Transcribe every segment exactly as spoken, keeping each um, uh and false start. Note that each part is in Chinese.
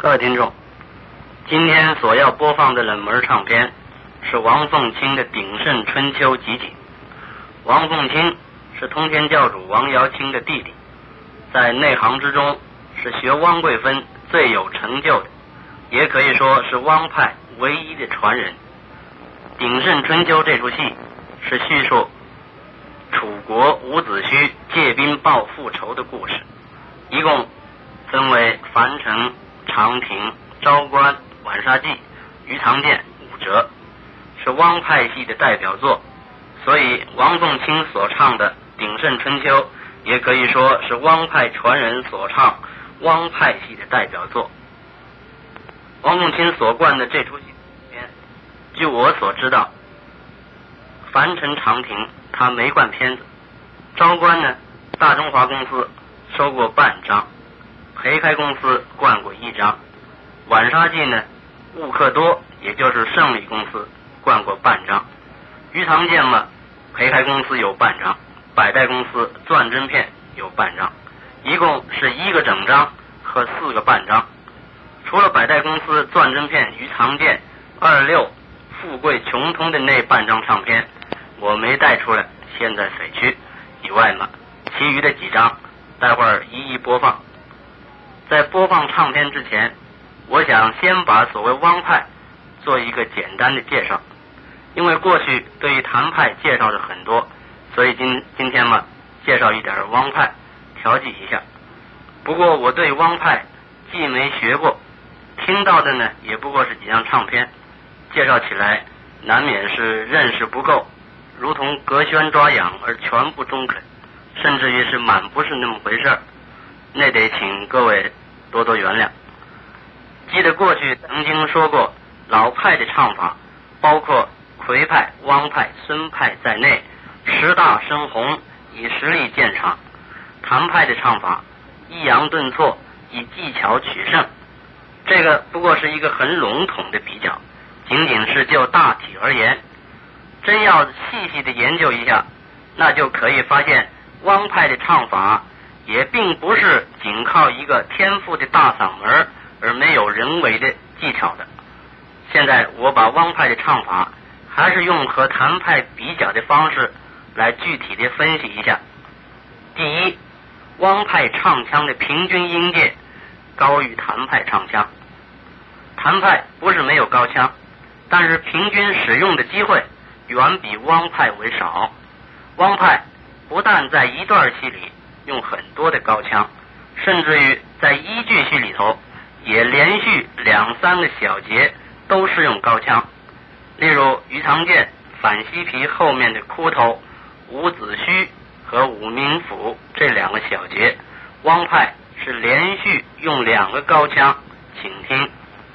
各位听众，今天所要播放的冷门唱片是王凤卿的《鼎盛春秋集锦》。王凤卿是通天教主王瑶卿的弟弟，在内行之中是学汪桂芬最有成就的，也可以说是汪派唯一的传人。《鼎盛春秋》这出戏是叙述楚国伍子胥借兵报复仇的故事，一共分为樊城、长亭、昭关、晚沙记、鱼塘店五折，是汪派系的代表作，所以王凤卿所唱的《鼎盛春秋》也可以说是汪派传人所唱汪派系的代表作。王凤卿所冠的这出戏里面，据我所知道，樊城、长亭他没冠片子，昭关呢，大中华公司收过半张，培开公司冠过一张，晚沙记呢，悟克多也就是胜利公司冠过半张，鱼塘店嘛，培开公司有半张，百代公司钻针片有半张，一共是一个整张和四个半张。除了百代公司钻针片、鱼塘店、二六、富贵穷通的那半张唱片我没带出来，现在匪区以外嘛，其余的几张待会儿一一播放。在播放唱片之前，我想先把所谓汪派做一个简单的介绍，因为过去对于谭派介绍的很多，所以今今天嘛，介绍一点汪派，调剂一下。不过我对汪派既没学过，听到的呢也不过是几张唱片，介绍起来难免是认识不够，如同隔靴抓痒而全不中肯，甚至于是满不是那么回事儿，那得请各位多多原谅。记得过去曾经说过，老派的唱法包括魁派、汪派、孙派在内，十大生红，以实力见长。谭派的唱法抑扬顿挫，以技巧取胜。这个不过是一个很笼统的比较，仅仅是就大体而言。真要细细的研究一下，那就可以发现汪派的唱法也并不是仅靠一个天赋的大嗓门而没有人为的技巧的。现在我把汪派的唱法还是用和谭派比较的方式来具体的分析一下。第一，汪派唱腔的平均音阶高于谭派唱腔。谭派不是没有高腔，但是平均使用的机会远比汪派为少。汪派不但在一段戏里用很多的高腔，甚至于在一句戏里头也连续两三个小节都是用高腔。例如鱼塘店反西皮后面的哭头伍子胥和武明府这两个小节，汪派是连续用两个高腔，请听。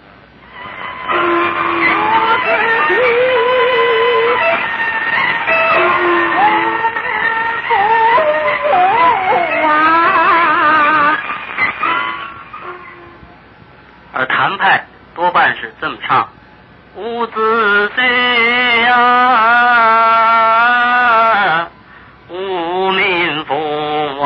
而谭派多半是这么唱：伍子胥呀，武明府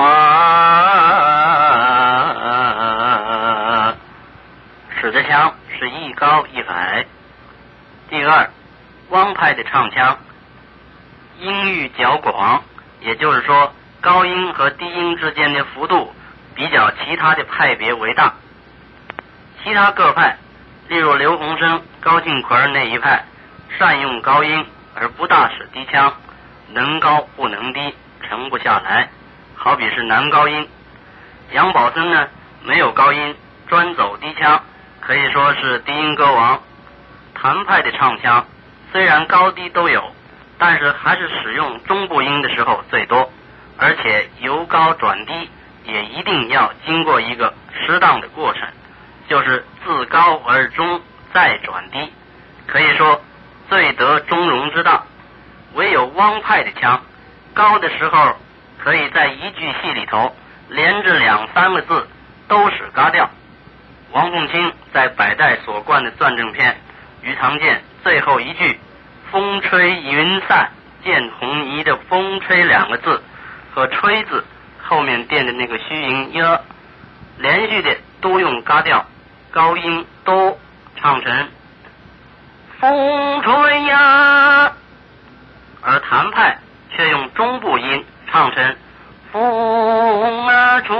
啊，使得腔是一高一矮。第二，汪派的唱腔音域较广，也就是说高音和低音之间的幅度比较其他的派别为大。其他各派，例如刘洪生、高庆奎那一派，善用高音而不大使低腔，能高不能低，沉不下来，好比是男高音。杨宝森呢，没有高音，专走低腔，可以说是低音歌王。谭派的唱腔虽然高低都有，但是还是使用中部音的时候最多，而且由高转低也一定要经过一个适当的过程，就是自高而中再转低，可以说最得中庸之道。唯有汪派的腔高的时候可以在一句戏里头连着两三个字都使嘎调。王凤卿在百代所冠的钻正片鱼塘店最后一句风吹云散见红泥的风吹两个字和吹字后面垫的那个虚音呀，连续的都用嘎调， 高音都唱成风吹呀，而谭派却用中部音唱成风啊吹，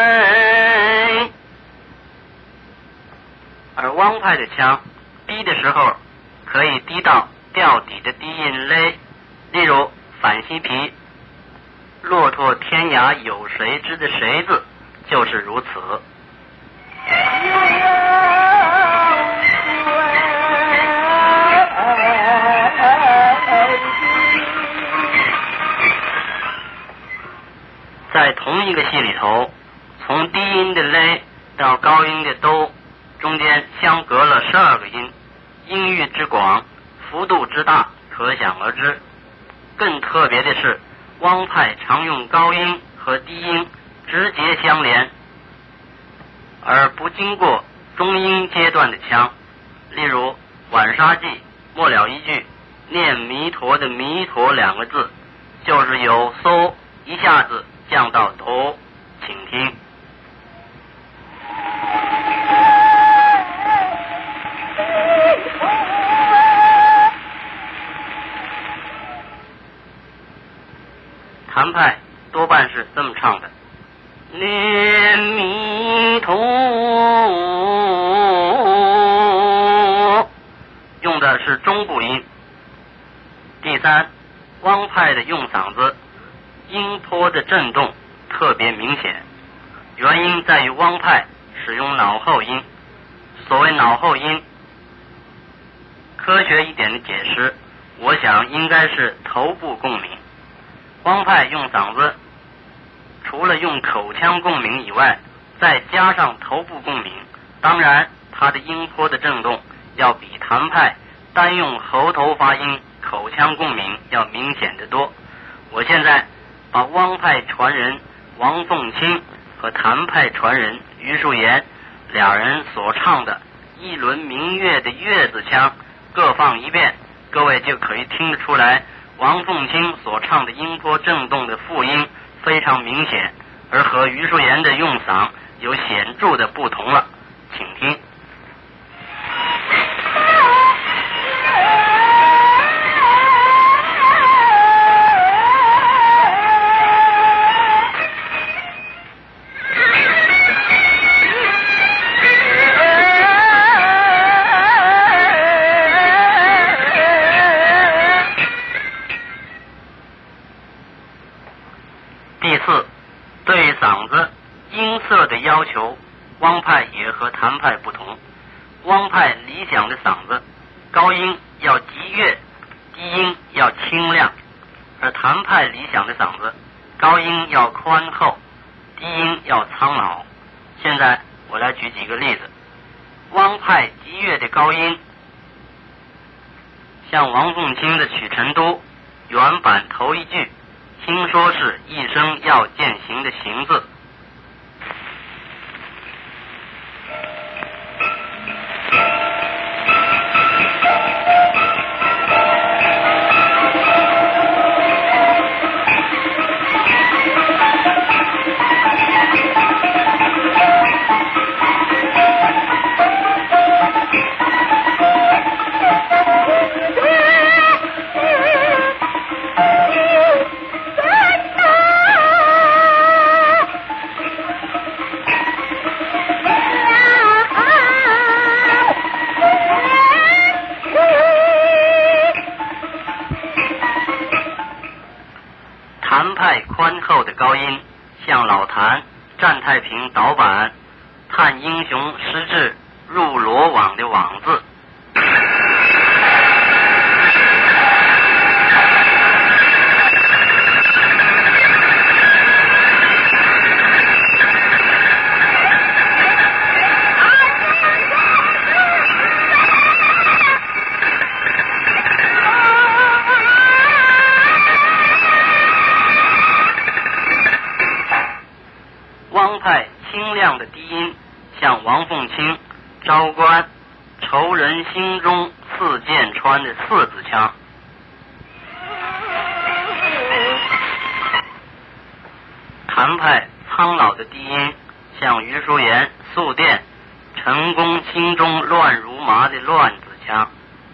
而汪派的腔低的时候可以低到调底的低音勒，例如反西皮骆驼天涯有谁知的谁字就是如此。在同一个戏里头，从低音的勒到高音的都，中间相隔了十二个音，音域之广，幅度之大，可想而知。更特别的是，汪派常用高音和低音直接相连，而不经过中音阶段的腔。例如晚沙记末了一句念弥陀的弥陀两个字，就是由嗦一下子降到哆，请听。谭派多半是这么唱的：念弥陀，用的是中部音。第三，汪派的用嗓子音波的震动特别明显，原因在于汪派使用脑后音。所谓脑后音，科学一点的解释，我想应该是头部共鸣。汪派用嗓子除了用口腔共鸣以外，再加上头部共鸣，当然它的音波的震动要比谭派单用喉头发音口腔共鸣要明显得多。我现在把汪派传人王凤卿和谭派传人于树岩俩人所唱的一轮明月的月字腔各放一遍，各位就可以听得出来，王凤卿所唱的音波震动的复音非常明显，而和于树岩的用嗓有显著的不同了，请听。第四，对于嗓子音色的要求，汪派也和谭派不同。汪派理想的嗓子，高音要极悦，低音要清亮；而谭派理想的嗓子，高音要宽厚，低音要苍老。现在我来举几个例子。汪派极悦的高音，像王凤卿的《曲成都》原版头一句，听说是一生要践行的行字。谭派宽厚的高音，像老谭、战太平导版探英雄失志入罗网的网字。汪派清亮的低音，像王凤卿、昭关仇人心中似箭穿的四字腔。谭派苍老的低音，像于淑妍、素殿陈宫心中乱如麻的乱子腔。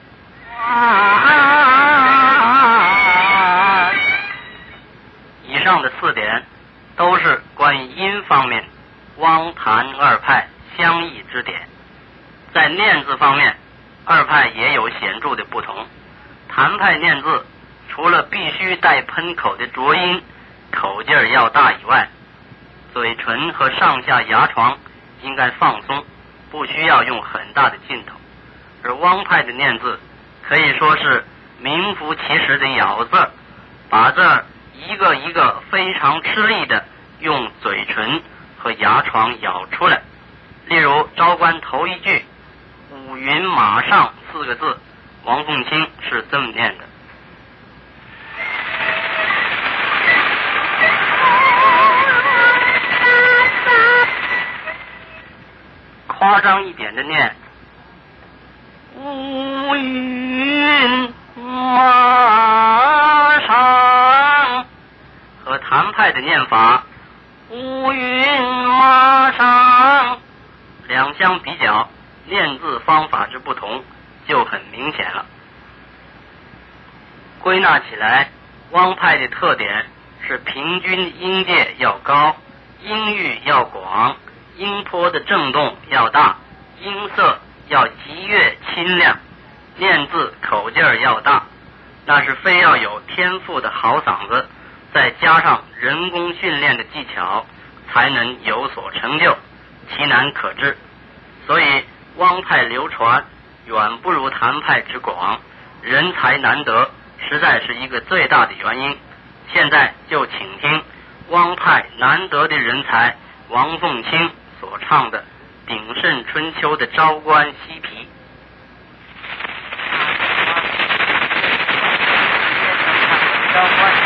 以上的四点都是关于音方面汪谭二派相异之点。在念字方面，二派也有显著的不同。谭派念字除了必须带喷口的浊音，口劲儿要大以外，嘴唇和上下牙床应该放松，不需要用很大的劲头。而汪派的念字可以说是名副其实的咬字，把字儿一个一个非常吃力的用嘴唇和牙床咬出来。例如招官头一句五云马上四个字，王凤清是这么念的。夸张一点的念乌云马上，和谭派的念法乌云马上两相比较，念字方法之不同就很明显了。归纳起来，汪派的特点是平均音界要高，音域要广，音波的振动要大，音色要极越清亮，念字口劲儿要大，那是非要有天赋的好嗓子，再加上人工训练的技巧，才能有所成就，其难可知。所以汪派流传远不如谭派之广，人才难得，实在是一个最大的原因。现在就请听汪派难得的人才王凤清所唱的《鼎盛春秋》的昭关西皮。昭关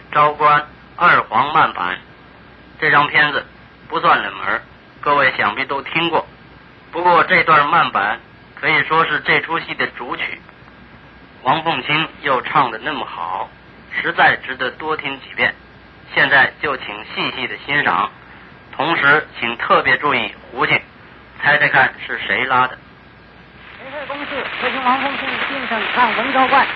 昭关二黄慢板。这张片子不算冷门，各位想必都听过。不过这段慢板可以说是这出戏的主曲，王凤卿又唱得那么好，实在值得多听几遍。现在就请细细的欣赏，同时请特别注意胡琴，猜猜看是谁拉的。 谁会公事，有请王凤卿先生上文昭关。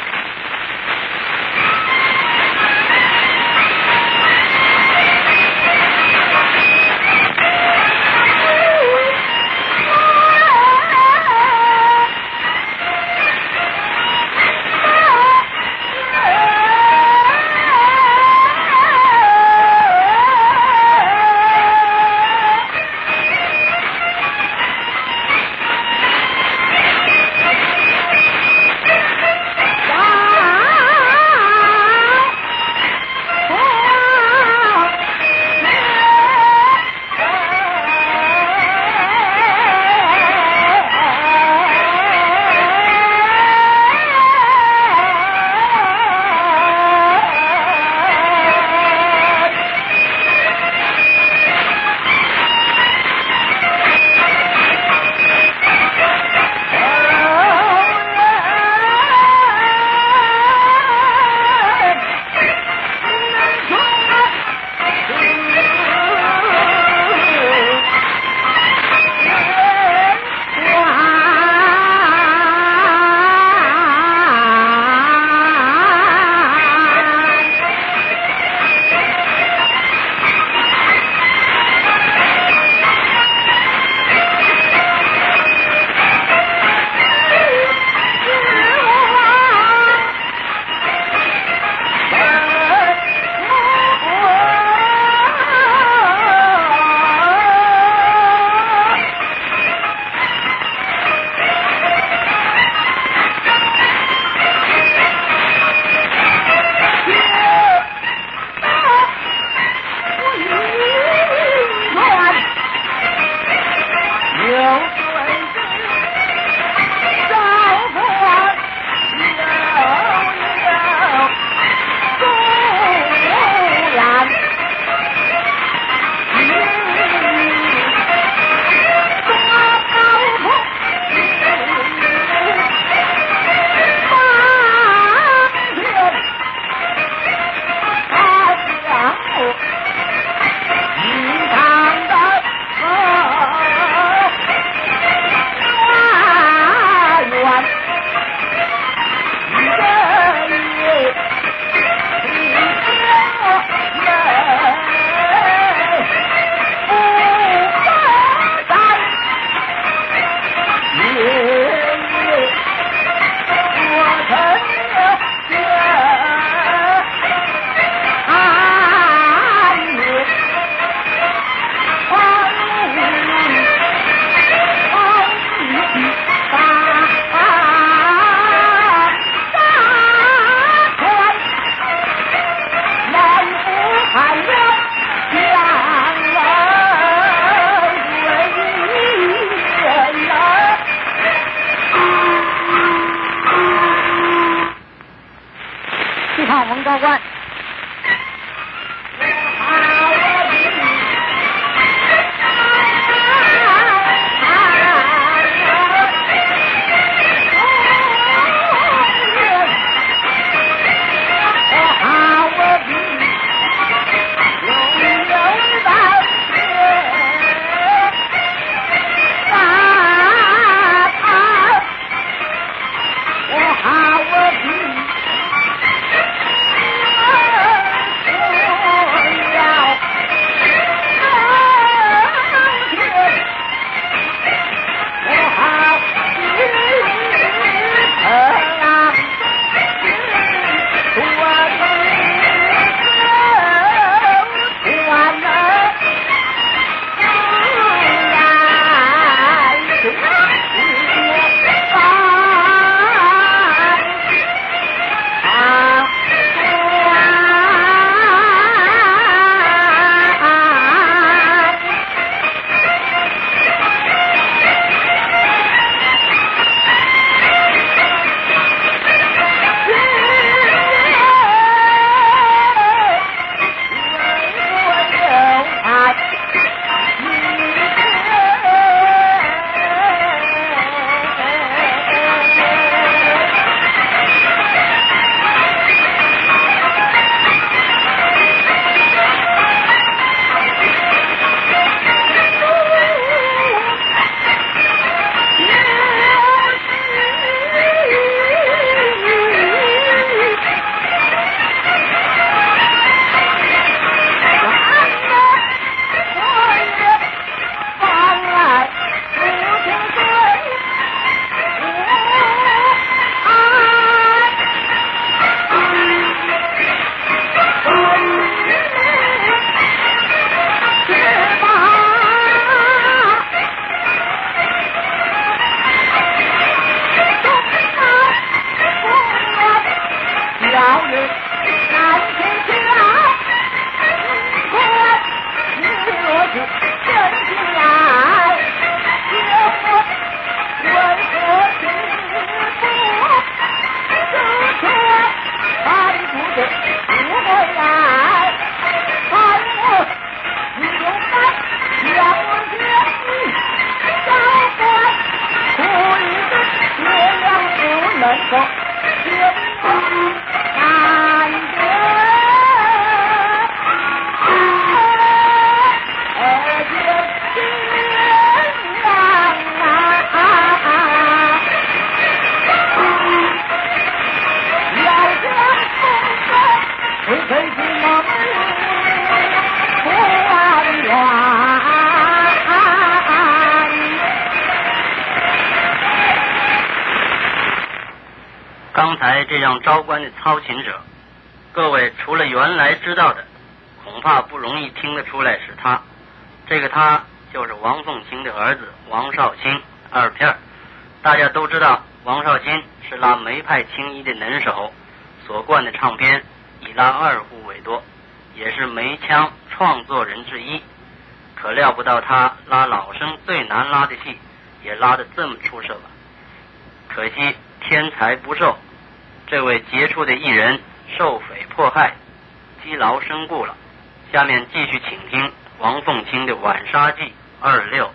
刚才这样招官的操琴者，各位除了原来知道的，恐怕不容易听得出来是他。这个他就是王凤卿的儿子王少卿二片。大家都知道王少卿是拉梅派青衣的能手，所灌的唱片以拉二胡为多，也是梅腔创作人之一。可料不到他拉老生最难拉的戏也拉得这么出色吧。可惜天才不寿，这位杰出的艺人受匪迫害，积劳身故了。下面继续请听王凤卿的《晚沙记》二六。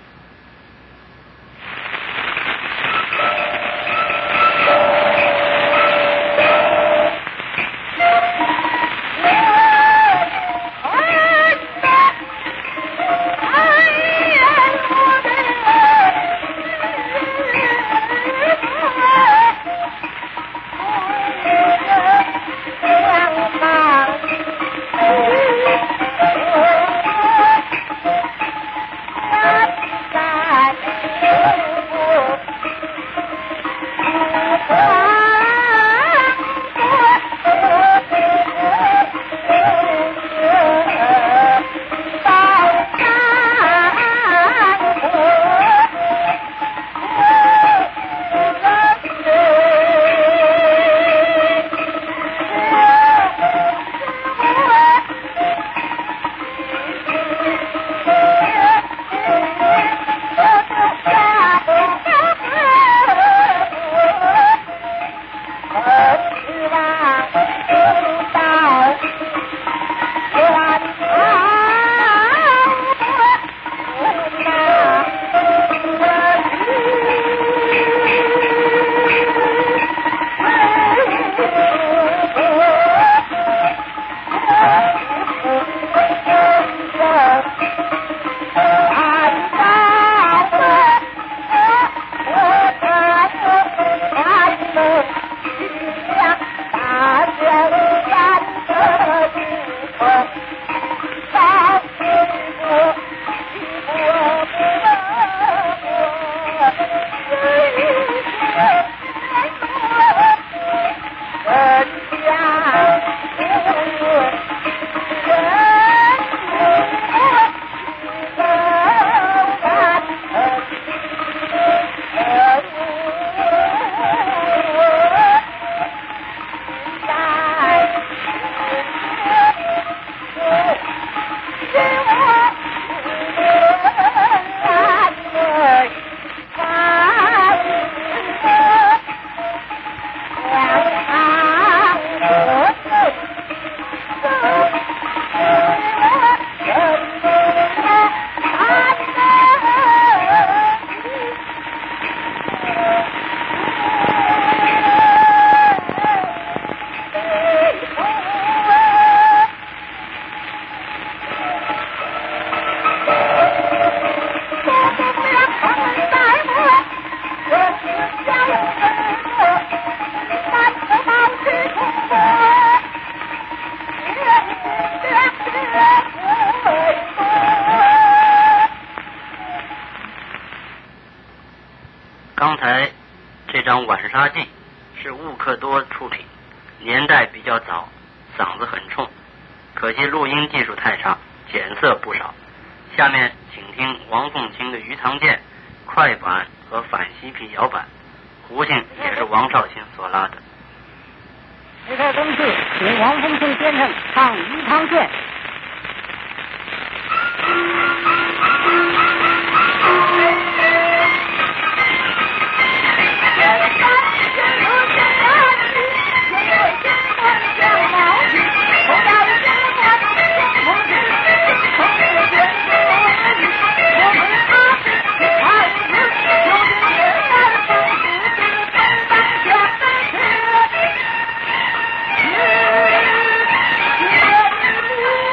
刚才这张《晚沙记》是吴克多出品，年代比较早，嗓子很冲，可惜录音技术太差，减色不少。下面请听王凤卿的《鱼塘剑》快板和反西皮摇板，胡琴也是王少卿所拉的。 梅派公事请王凤卿先生唱《鱼塘剑》。 Yeah.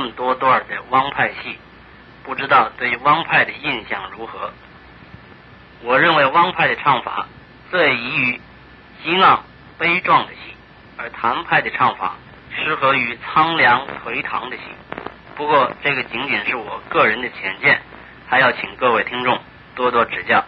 么多段的汪派戏，不知道对汪派的印象如何。我认为汪派的唱法最宜于激昂悲壮的戏，而谭派的唱法适合于苍凉颓唐的戏。不过这个仅仅是我个人的浅见，还要请各位听众多多指教。